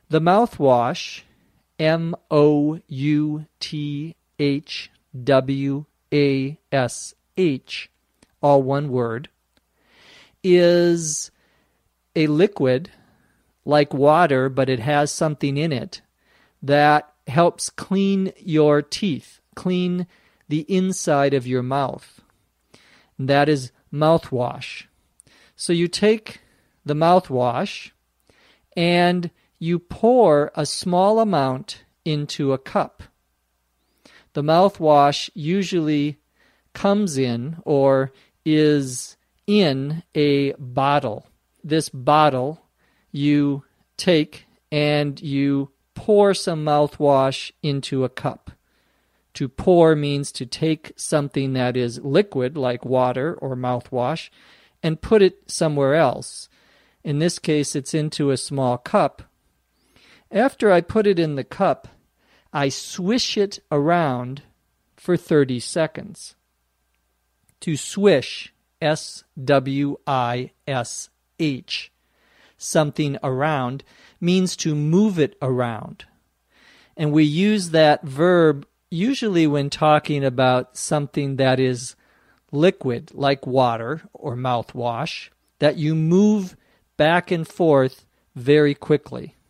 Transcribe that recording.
The mouthwash, Mouthwash, all one word, is a liquid like water, but it has something in it that helps clean your teeth, clean the inside of your mouth. And that is mouthwash. So you take the mouthwash and you pour a small amount into a cup. The mouthwash usually comes in or is in a bottle. This bottle you take and you pour some mouthwash into a cup. To pour means to take something that is liquid, like water or mouthwash, and put it somewhere else. In this case, it's into a small cup. After I put it in the cup, I swish it around for 30 seconds. To swish, S-W-I-S-H, something around, means to move it around. And we use that verb usually when talking about something that is liquid, like water or mouthwash, that you move back and forth very quickly.